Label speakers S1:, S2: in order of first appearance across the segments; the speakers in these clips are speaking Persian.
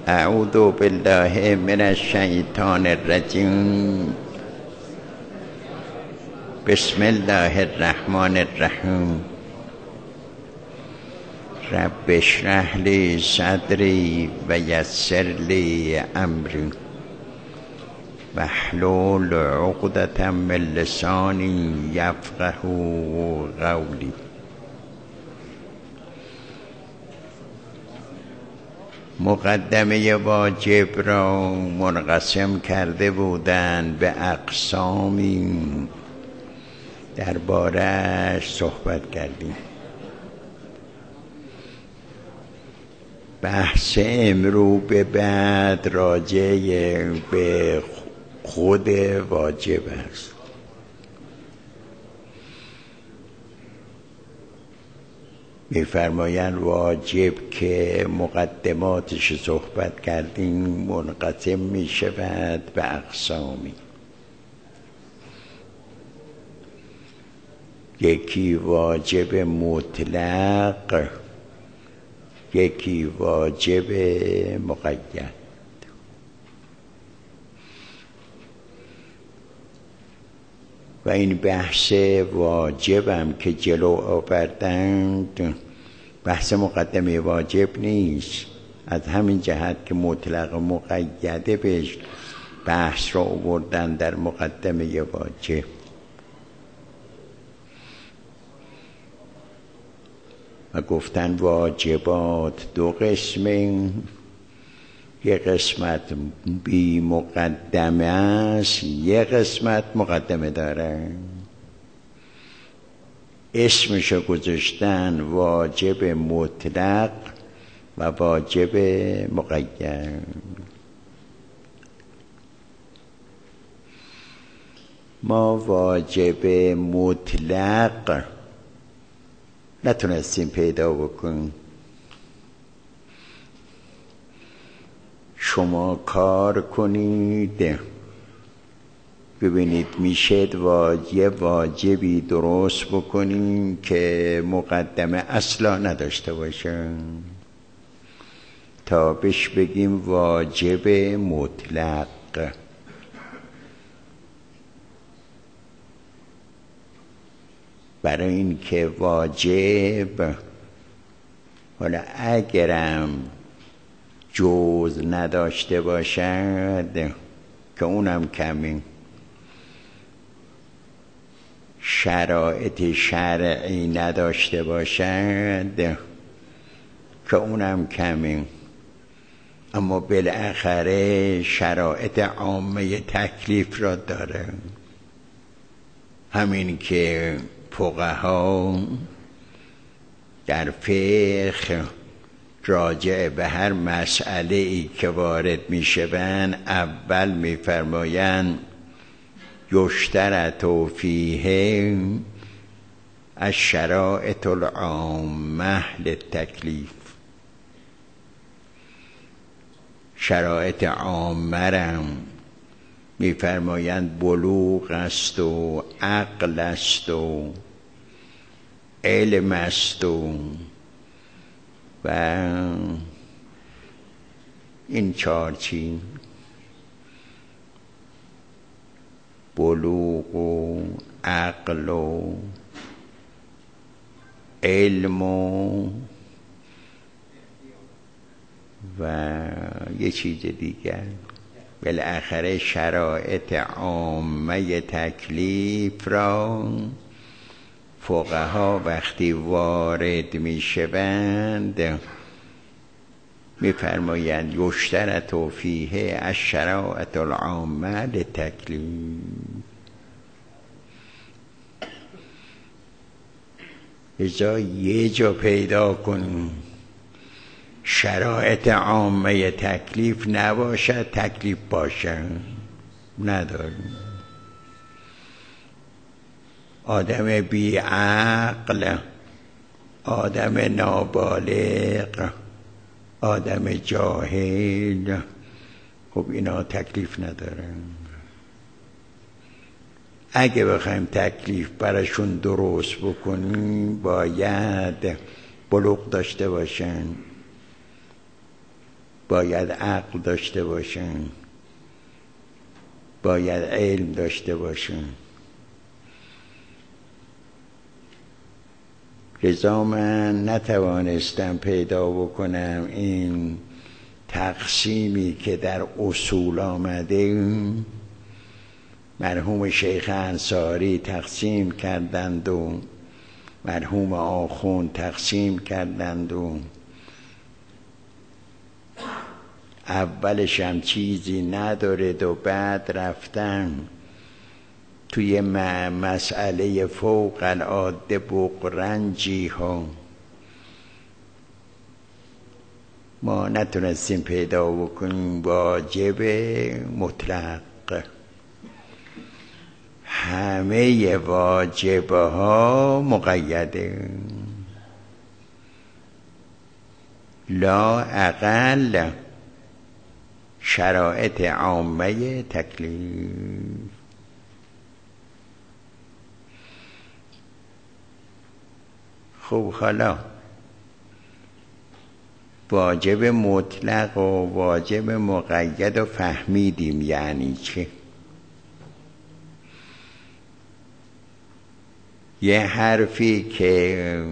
S1: اعوذ بالله من الشیطان الرجیم. بسم الله الرحمن الرحیم. رب اشرح لی صدری و یسر لی امری واحلل عقدة من لسانی یفقهوا قولی. مقدمه واجب را منقسم کرده بودند به اقسامی، درباره‌اش صحبت کردیم. بحث امرو به بعد راجع به خود واجب است. می‌فرمایند واجب که مقدماتش صحبت کردیم منقسم می‌شود به اقسامی. یکی واجب مطلق، یکی واجب مقید. و این بحث واجبم که جلو آوردند بحث مقدمه واجب نیست، از همین جهت که مطلق و مقیده بهش بحث را آوردن در مقدمه واجب. و گفتن واجبات دو قسمه، یک قسمت بی مقدمه است، یک قسمت مقدمه داره. اسمشو گذاشتن واجب مطلق و واجب مقید. ما واجب مطلق نتونستیم پیدا بکنیم. شما کار کنید ببینید میشه واجبی درست بکنیم که مقدمه اصلا نداشته باشه تا بهش بگیم واجب مطلق. برای این که واجب حالا اگرم جز نداشته باشد که اونم کمی، شرایط شرعی نداشته باشد که اونم کمی، اما بالاخره شرایط عامه تکلیف را داره. همین که فقها در فقه راجع به هر مسئله ای که وارد می شوند اول می فرمایند یشترط فیه الشرائط العامه للتکلیف. شرایط عامه را می فرمایند بلوغ است و عقل است و علم است و این چهار چیز، بلوغ و عقل و علم و یه چیز دیگر، بالاخره شرایط عامه تکلیف را فقها وقتی وارد می شوند می فرمایند یشترط فیه الشرائط العامه للتکلیف. لذا یه جا پیدا کنیم شرایط عامه تکلیف نباشد تکلیف باشه، نداریم. آدم بی عقل، آدم نابالغ، آدم جاهل، خب اینا تکلیف ندارن. اگه بخوایم تکلیف براشون درست بکنیم باید بلوغ داشته باشن، باید عقل داشته باشن، باید علم داشته باشن. لذا من نتوانستم پیدا بکنم این تقسیمی که در اصول آمده مرحوم شیخ انصاری تقسیم کردند و مرحوم آخوند تقسیم کردند و اولش هم چیزی ندارد و بعد رفتن توی مسئله فوق العاده بغرنجی ها. ما نتونستیم پیدا بکنیم واجب مطلق. همه واجبه ها مقیده، لا اقل شرایط عامه تکلیف. خب حالا واجب مطلق و واجب مقید و فهمیدیم یعنی چه. یه حرفی که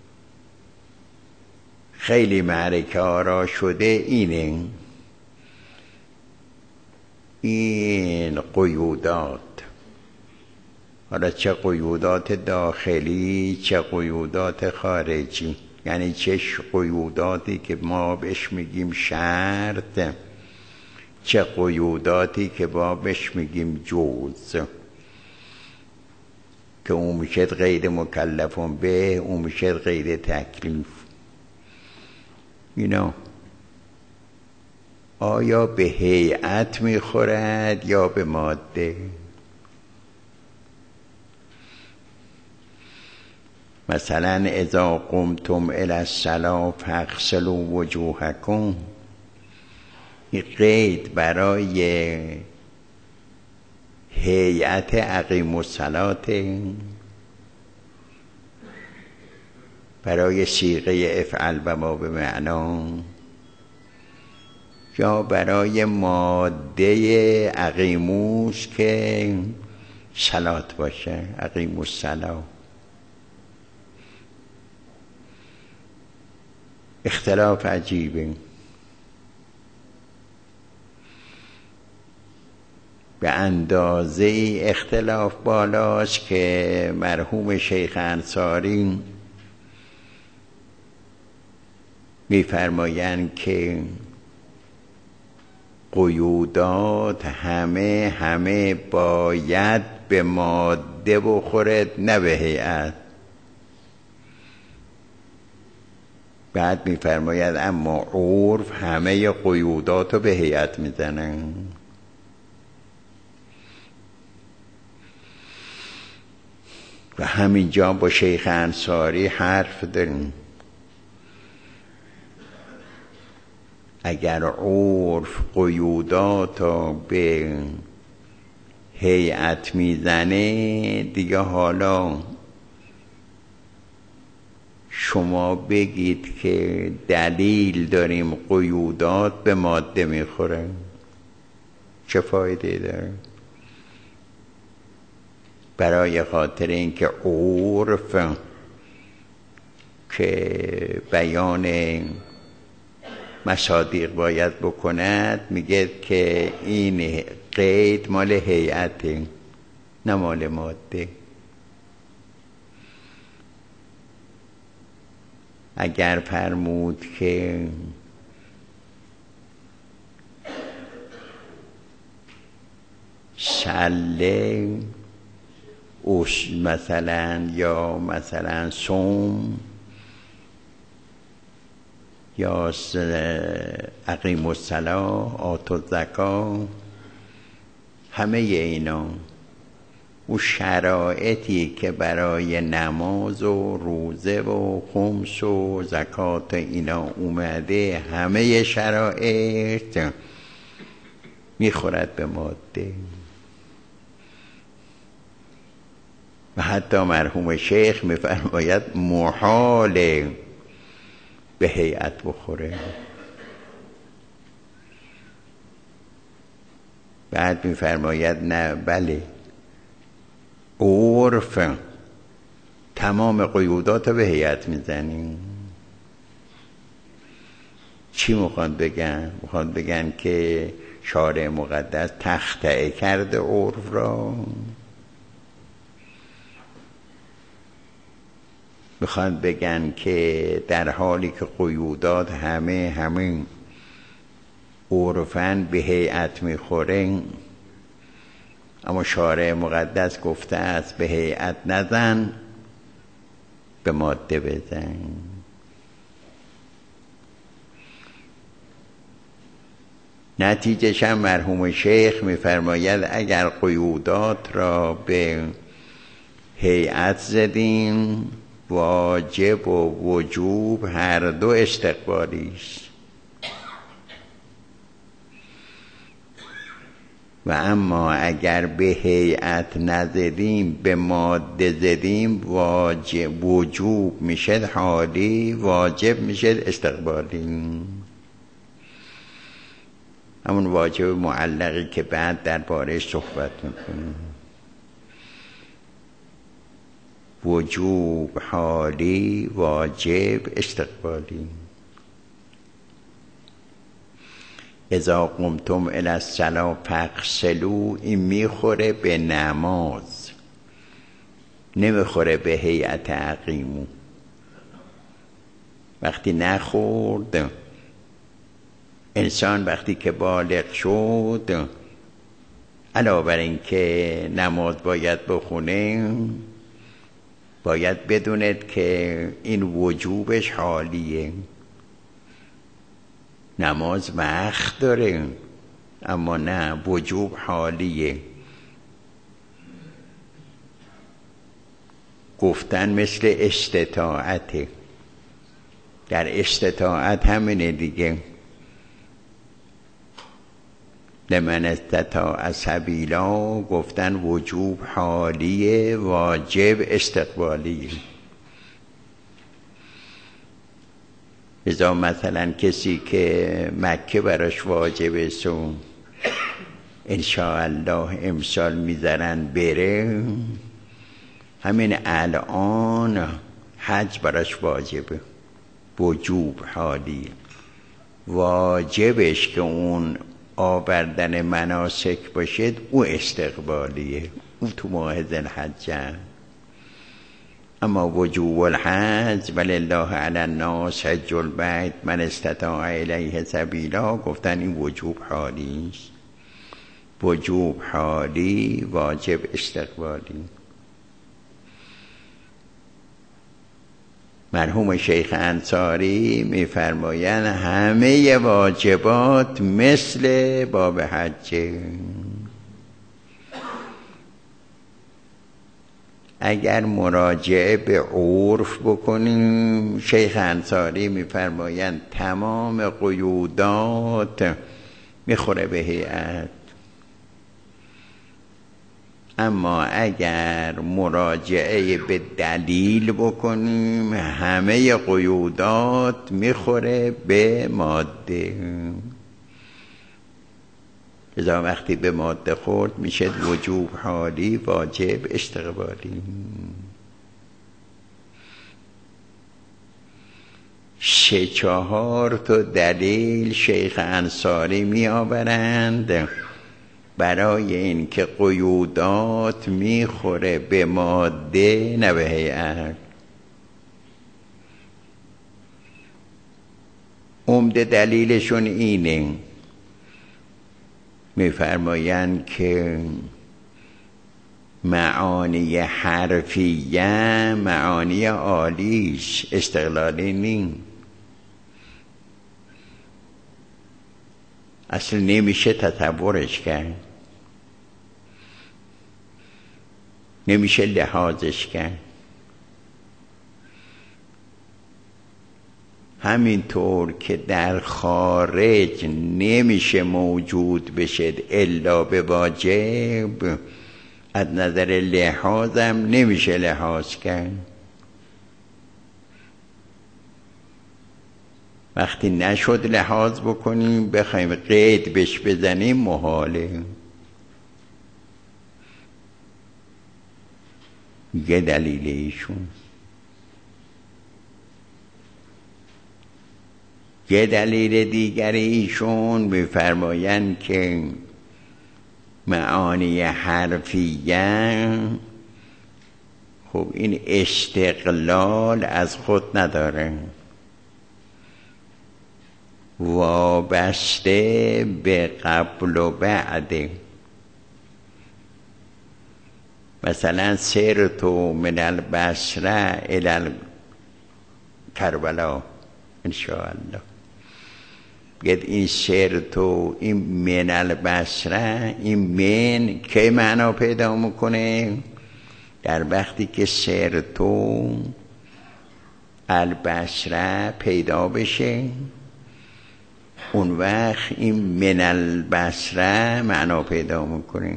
S1: خیلی معرکه آرا شده اینه، این قیودات، حالا چه قیودات داخلی چه قیودات خارجی، یعنی چه قیوداتی که ما بهش میگیم شرط، چه قیوداتی که ما بهش میگیم جوز، که اون میشه غیر مکلفون به، اون میشه غیر تکلیف. اینا آیا به هیئت میخورد یا به ماده؟ مثلا اذا قمتم الی الصلاة فاغسلوا وجوهکم، این قید برای هیئت اقیموا الصلاة، برای صیغه افعل و ما به معنا، یا برای ماده اقیموس که صلات باشه، اقیموا الصلاة. اختلاف عجیبه. به اندازه اختلاف بالاست که مرحوم شیخ انصاری می‌فرمایند که قیودات همه باید به ماده بخورد نه به هیئت. بعد می‌فرماید اما عرف همه قیودات رو به هیئت میزنن. و همینجا با شیخ انصاری حرف داریم. اگر عرف قیودات رو به هیئت میزنه دیگه، حالا شما بگید که دلیل داریم قیودات به ماده میخوره، چه فایده داره؟ برای خاطر اینکه عرف که بیان مصادیق باید بکند میگه که این قید مال هیئته نه مال ماده. اگر فرمود که سله مثلا، یا مثلا صوم، یا اقیموا الصلاة، آتوا الزکاة، همه اینا او شرایطی که برای نماز و روزه و خمس و زکات اینا اومده، همه شرایط میخورد به ماده. و حتی مرحوم شیخ میفرماید محال به هیئت بخوره. بعد میفرماید نه بله، عرف تمام قیودات رو به هیئت میزنیم. چی میخوان بگن؟ میخوان بگن که شارع مقدس تخطئه کرده عرف را، میخوان بگن که در حالی که قیودات همه عرفاً به هیئت میخوره، اما شارع مقدس گفته است به هیئت نزن، به ماده بزن. نتیجه‌ش هم مرحوم شیخ میفرماید اگر قیودات را به هیئت زدیم، واجب و وجوب هر دو استقبالی است، و اما اگر به هیئت نزدیم به ماده زدیم، وجوب میشه حالی، واجب میشه استقبالی. همون واجب معلقی که بعد درباره‌اش صحبت میکنیم. وجوب حالی، واجب استقبالی. اذا قمتم الی الصلاة فاغسلوا، این میخوره به نماز، نمیخوره به هیئت اقیمو. وقتی نخورد انسان، وقتی که بالغ شد، علاوه بر این که نماز باید بخونه، باید بدوند که این وجوبش حالیه. نماز وقت داره اما نه، وجوب حالیه. گفتن مثل استطاعته، در استطاعت همینه دیگه. لمن استطاع سبیلا، گفتن وجوب حالیه، واجب استقبالیه. مثلا کسی که مکه براش واجبه سو انشاءالله امسال میذارن بره، همین الان حج براش واجبه، وجوب حالیه. واجبش که اون آوردن مناسک باشد، او استقبالیه، او تو ماه ذوالحجه. اما وجوب الحج ولله علی الناس حج البیت من استطاع الیه سبیلا، گفتن این وجوب حالی است. وجوب حالی، واجب استقبالی. مرحوم شیخ انصاری میفرمایند همه واجبات مثل باب حجه. اگر مراجعه به عرف بکنیم، شیخ انصاری میفرمایند تمام قیودات میخوره به هیئت. اما اگر مراجعه به دلیل بکنیم، همه قیودات میخوره به ماده. لذا وقتی به ماده خورد میشه وجوب حالی، واجب استقبالی. 3-4 تا دلیل شیخ انصاری می آورند برای این که قیودات میخوره به ماده نه به هیئت. عمده دلیلشون اینه، میفرمایند که معانی حرفیه معانی عالیش، استقلالی نیم. اصلا نمیشه تصورش کرد، نمیشه لحاظش کرد. همینطور که در خارج نمیشه موجود بشه الا به واجب، از نظر لحاظم نمیشه لحاظ کرد. وقتی نشد لحاظ بکنیم، بخوایم قید بش بزنیم، محاله. یه دلیل ایشون. یه دلیل دیگر ایشون می‌فرمایند که معانی حرفیه خب این استقلال از خود نداره، وابسته به قبل و بعده. مثلا سرت من البصره الی کربلا انشاءالله، بگید این سرتو، این من البصره، این من که معنا پیدا میکنه در وقتی که سرتو البصره پیدا بشه، اون وقت این من البصره معنا پیدا میکنه.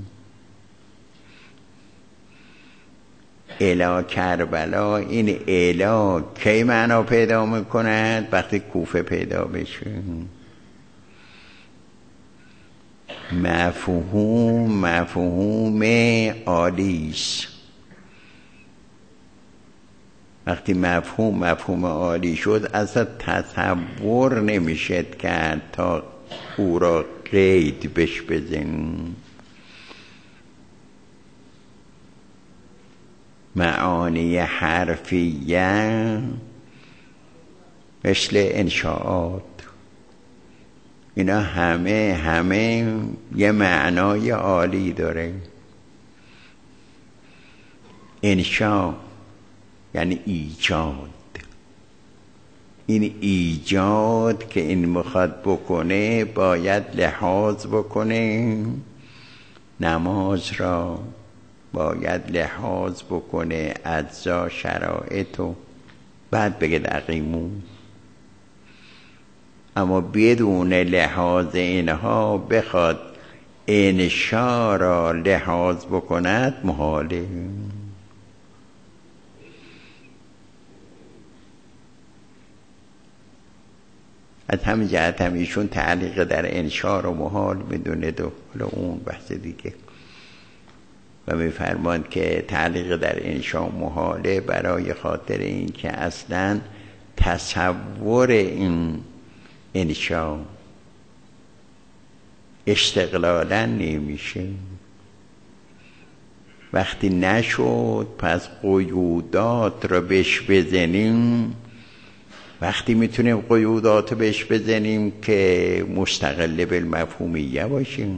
S1: الی کربلا، این الی کی معنا پیدا میکند؟ وقتی کوفه پیدا بشه. مفهوم عالیست. وقتی مفهوم عالی شد اصلا تصور نمیشه کرد تا او را قید بش بزن. معانی حرفیه مثل انشاءات، اینا همه یه معنای عالی داره. انشاء یعنی ایجاد. این ایجاد که این میخواد بکنه باید لحاظ بکنه، نماز را باید لحاظ بکنه، اجزا شرایطو، بعد بگه اقیمون. اما بدون لحاظ اینها بخواد انشا را لحاظ بکند محاله. از همین جهت هم ایشون تعلیق در انشا رو محال میدونه و حالا اون بحث دیگه، و میفرماند که تعلیق در انشا محاله برای خاطر این که اصلا تصور این انشا استقلالا نمیشه. وقتی نشد پس قیودات رو بهش بزنیم. وقتی میتونیم قیودات رو بهش بزنیم که مستقل بالمفهومیه باشیم،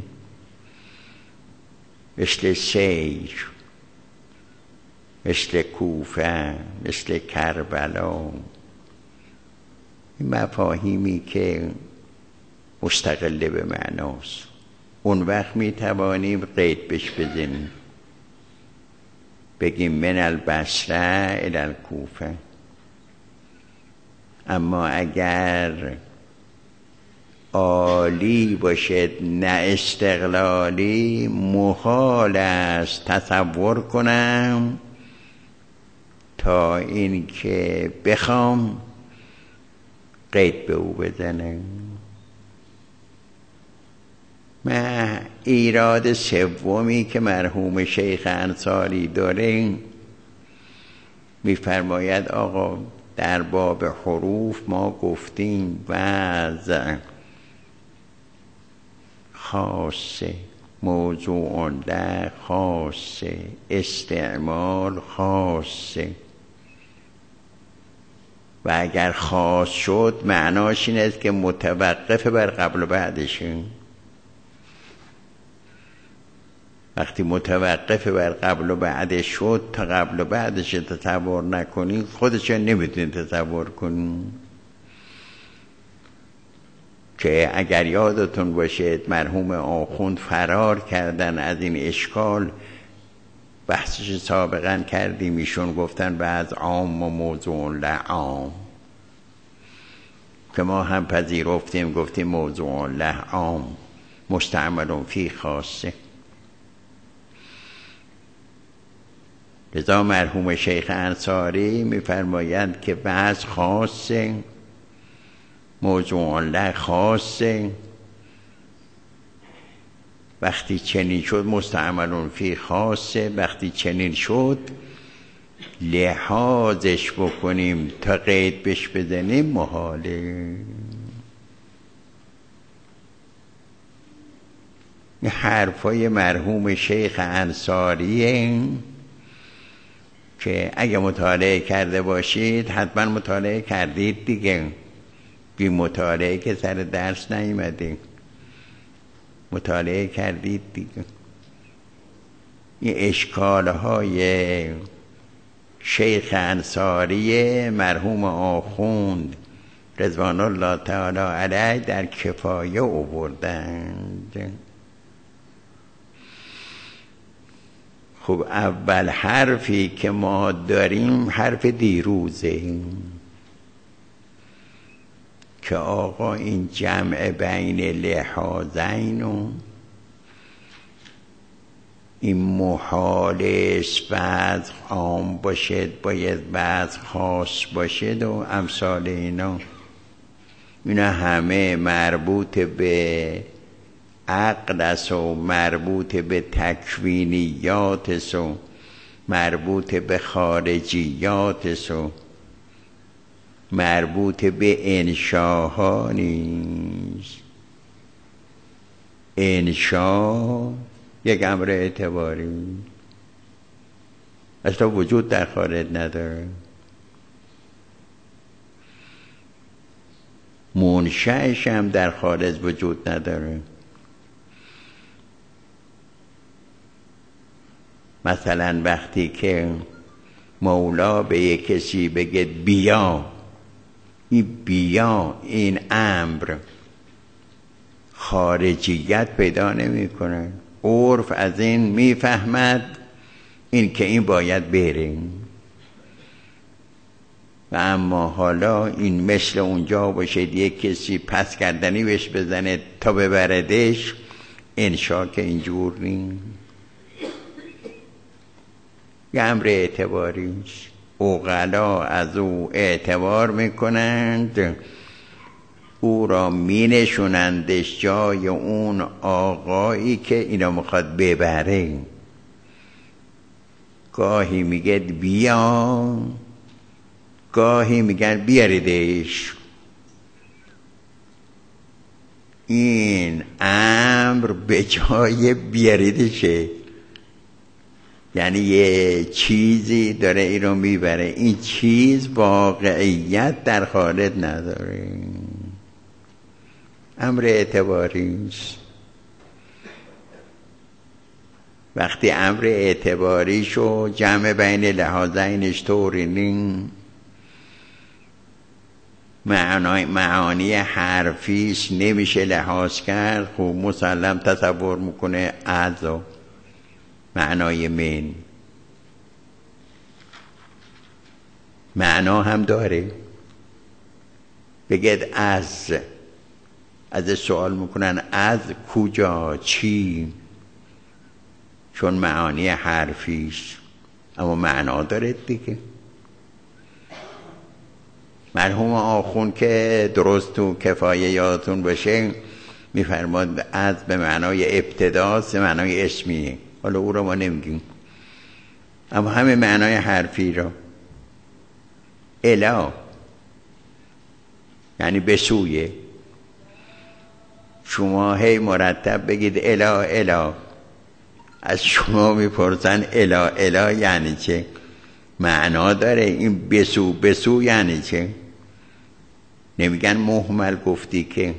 S1: مثل سیر، مثل کوفه، مثل کربلا، این مفاهیمی که مستقل به معناست، اون وقت میتوانیم قید بش بزنیم، بگیم من البصره الی الکوفه. اما اگر عالی باشد نه استقلالی، محال است تصور کنم تا این که بخوام قید به او بزنم. ایراد سومی که مرحوم شیخ انصاری داره، میفرماید آقا در باب حروف ما گفتیم وضع خاصه، موضوع له خاصه، استعمال خاصه، و اگر خاص شد معناش این است که متوقف بر قبل و بعدشه. وقتی متوقف بر قبل و بعدش شد، تا قبل و بعدش تصور نکنی خودش نمیتونی تصور کنی. که اگر یادتون باشه مرحوم آخوند فرار کردن از این اشکال، بحثش سابقا کردیم، ایشون گفتن بعض عام و موضوع لعام، که ما هم پذیرفتیم، گفتیم موضوع لعام مستعمل فی خاصه. لذا مرحوم شیخ انصاری میفرمایند که بعض خاصه، موضوع له خاصه، وقتی چنین شد مستعمل فی خاصه، وقتی چنین شد لحاظش بکنیم تا قید بش بزنیم محاله. حرفای مرحوم شیخ انصاریه که اگه مطالعه کرده باشید حتما مطالعه کردید دیگه، بی مطالعه که سر درس نیومده، مطالعه کردید دیگه. این اشکالهای شیخ انصاری مرحوم آخوند رضوان الله تعالی علیه در کفایه آوردند. خب اول حرفی که ما داریم حرف دیروزه که آقا این جمع بین لحاظین و این محالش بعض عام باشد باید بعض خاص باشد و امثال اینا همه مربوط به عقل است و مربوط به تکوینیات است و مربوط به خارجیات است و مربوط به انشاها نیست. انشا یک امر اعتباری اصلا وجود در خارج نداره. منشأش هم در خارج وجود نداره. مثلا وقتی که مولا به یک کسی بگه بیا، این بیا این امر خارجیت پیدا نمی کنه. عرف از این میفهمد این که این باید بریم، و اما حالا این مثل اونجا باشه یک کسی پس کردنی بهش بزنه تا ببردش، انشا که اینجور نیست. یه امر اعتباریش عقلا از او اعتبار میکنند، او را مینشونندش جای اون آقایی که اینا میخواد ببره. گاهی میگه بیا، گاهی میگن بیاریدش. این امر به جای بیاریدشه، یعنی یه چیزی داره این رو میبره، این چیز واقعیت در خارج نداره، امر اعتباریست. وقتی امر اعتباریشو جمع بین لحاظینش طوری نیم، معانی حرفیش نمیشه لحاظ کرد، خب مسلم تصور میکنه اعضا معنای من معنا هم داره. بگید از سوال میکنن از کجا چی، چون معانی حرفیش اما معنا داره دیگه. مرحوم آخوند که درست تو کفایه یادتون باشه میفرماد از به معنای ابتداست، به معنای اسمیه. حالا او رو ما نمیگیم، اما همه معنای حرفی رو الا یعنی به سویه. شما هی مرتب بگید الا الا، از شما میپرسن الا الا یعنی چه، معنا داره. این بسو بسو یعنی چه؟ نمیگن محمل گفتی که،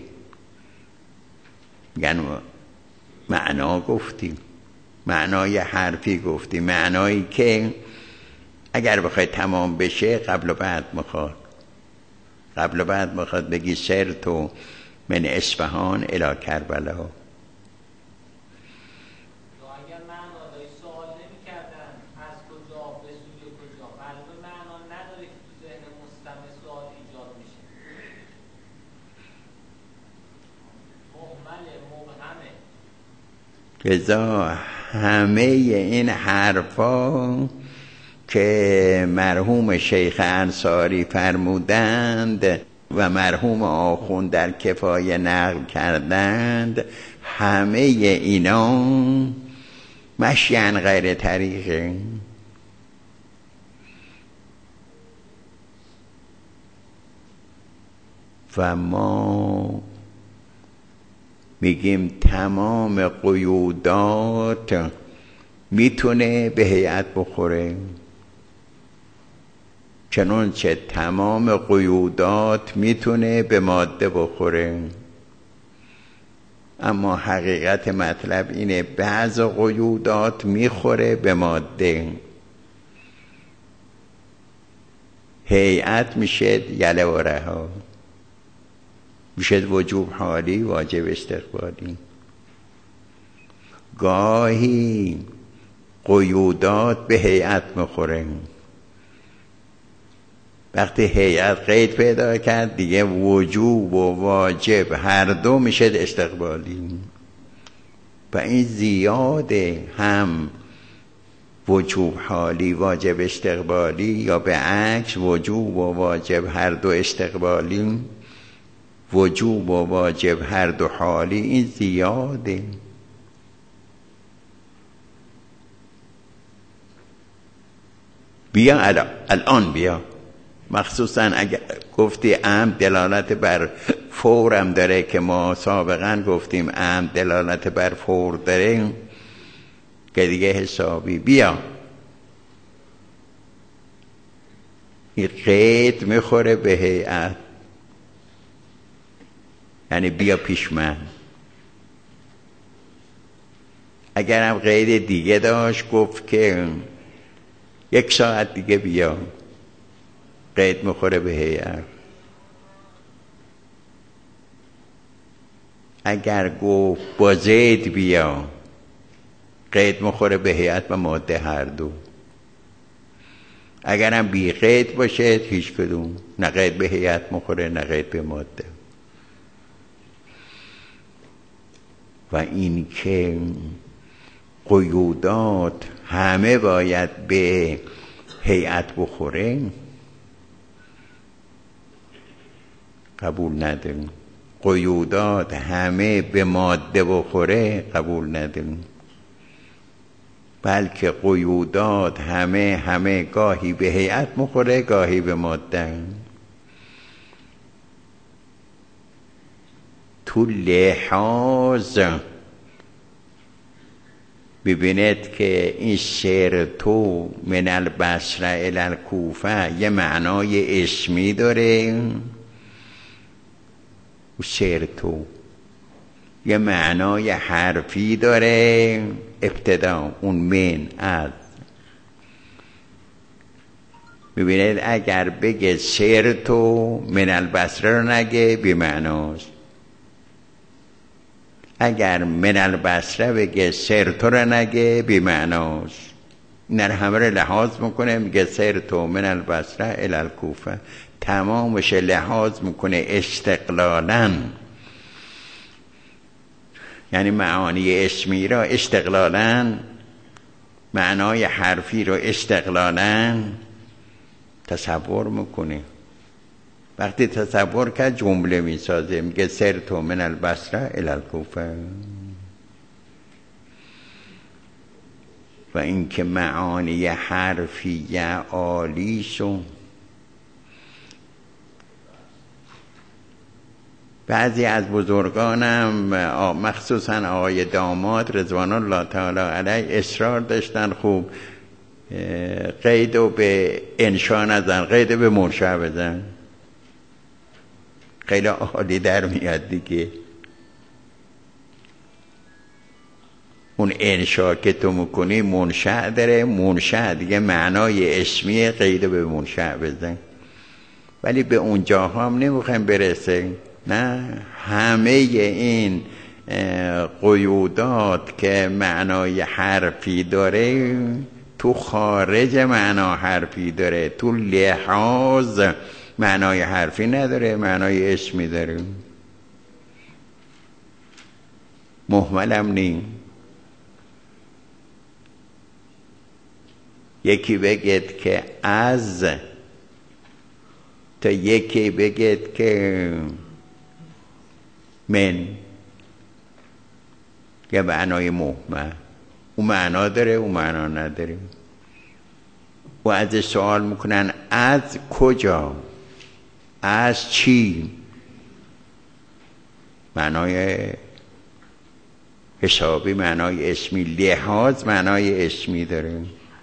S1: میگن معنا گفتی، معنای حرفی گفتی، معنایی که اگر بخوای تمام بشه قبل و بعد میخواد. قبل و بعد میخواد بگی سرتو من اصفهان الی کربلا. لذا همه این حرفا که مرحوم شیخ انصاری فرمودند و مرحوم آخوند در کفایه نقل کردند، همه اینا مشیان غیر طریقه. و ما میگیم تمام قیودات میتونه به هیئت بخوره، چنانچه تمام قیودات میتونه به ماده بخوره. اما حقیقت مطلب اینه بعض قیودات میخوره به ماده. هیئت میشه یله و رها، میشه وجوب حالی، واجب استقبالی. گاهی قیودات به هیئت میخوره، وقتی هیئت قید پیدا کرد دیگه وجوب و واجب هر دو میشه استقبالی. و این زیاده، هم وجوب حالی واجب استقبالی، یا به عکس وجوب و واجب هر دو استقبالی، وجوب و واجب هر دو حالی. این زیاده. بیا الان بیا، مخصوصا اگر گفتی عمد دلالت بر فورم داره که ما سابقا گفتیم عمد دلالت بر فور داره که دیگه حسابی. بیا، این قید میخوره به هیئت، یعنی بیا پیش من. اگرم قید دیگه داشت گفت که 1 ساعت دیگه بیا، قید میخوره به هیئت. اگر گفت با زید بیا، قید میخوره به هیئت و ماده هر دو. اگرم بی قید باشه هیچ کدوم، نه قید به هیئت میخوره نه قید به ماده. و این که قیودات همه باید به هیئت بخوره قبول نداریم. قیودات همه به ماده بخوره قبول نداریم. بلکه قیودات همه گاهی به هیئت بخوره گاهی به ماده. تو لحاظ ببینید که این سیر تو من البصره الی الکوفه یه معنای اسمی داره، و سیر تو یه معنای حرفی داره. ابتدا اون من از، ببینید اگر بگه سیر تو من البصره رو نگه بی معناست. اگر من البصره بگه سیر تو رو نگه بی معناست. این همه رو لحاظ میکنه، میگه سیر تو من البصره الی الکوفه، تمامش لحاظ میکنه استقلالاً، یعنی معانی اسمی را استقلالاً، معنای حرفی را استقلالاً تصور میکنه. وقتی تصور کرد جمله میسازه، میگه سرت من البصره الی الکوفه. و این که معانی حرفیه عالیشو بعضی از بزرگانم مخصوصا آقای داماد رضوان الله تعالی علیه اصرار داشتن خوب قیدو به انشا نزن، قیدو به منشأ بزن، خیلی عالی در میاد دیگه. اون انشا که تو میکنی منشأ داره، منشأ دیگه معنای اسمی، قیدو به منشأ بزن. ولی به اون جاها هم نمیخوایم برسه، نه، همه این قیودات که معنای حرفی داره تو خارج معنا حرفی داره، تو لحاظ معنای حرفی نداره، معنای اسمی داره. مهملم نیم. یکی بگید که از، تا یکی بگید که من، یه معنای مهمل. اون معنا داره اون معنا نداره. و ازش سوال میکنن از کجا، از چی، معنای حسابی، معنای اسمی. لحاظ معنای اسمی داره.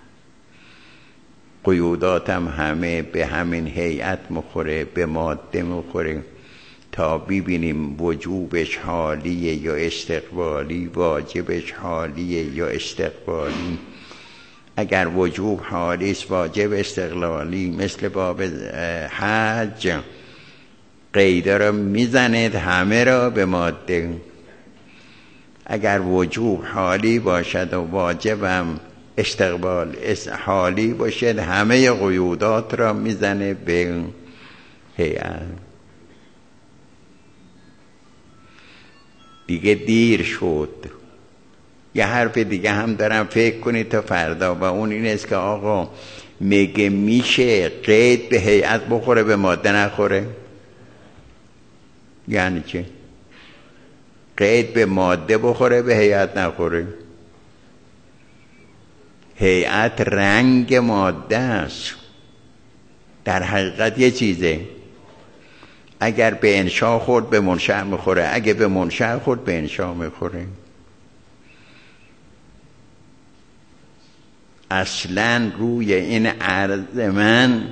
S1: قیوداتم همه به همین هیئت مخوره، به ماده مخوره، تا ببینیم وجوبش حالیه یا استقبالی، واجبش حالیه یا استقبالی. اگر وجوب حالیست، واجب استقلالی. مثل باب حج قیده را میزند همه را به ماده. اگر وجوب حالی باشد و واجبم استقبال حالی باشد، همه قیودات را میزنه به هیئت. دیگه دیر شد. یه حرف دیگه هم دارم، فکر کنید تا فردا، و اون این است که آقا میگه میشه قید به هیئت بخوره به ماده نخوره؟ یعنی چه؟ قید به ماده بخوره به هیئت نخوره؟ هیئت رنگ ماده است، در حقیقت یه چیزه. اگر به انشاء خورد به منشأ میخوره، اگه به منشأ خورد به انشاء میخوره. اصلا روی این عرض من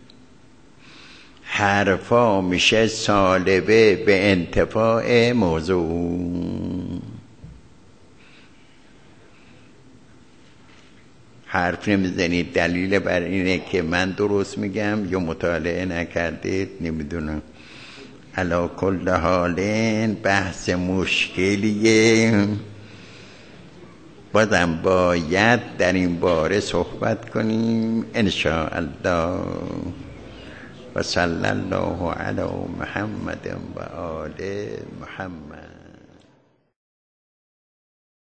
S1: حرفا میشه سالبه به انتفاع موضوع. حرف نمیزنید، دلیل بر اینه که من درست میگم یا مطالعه نکردید، نمیدونم. علی کل حال بحث مشکلیه، بازم باید در این باره صحبت کنیم ان شاء الله. و صلی الله علی محمد و آل محمد.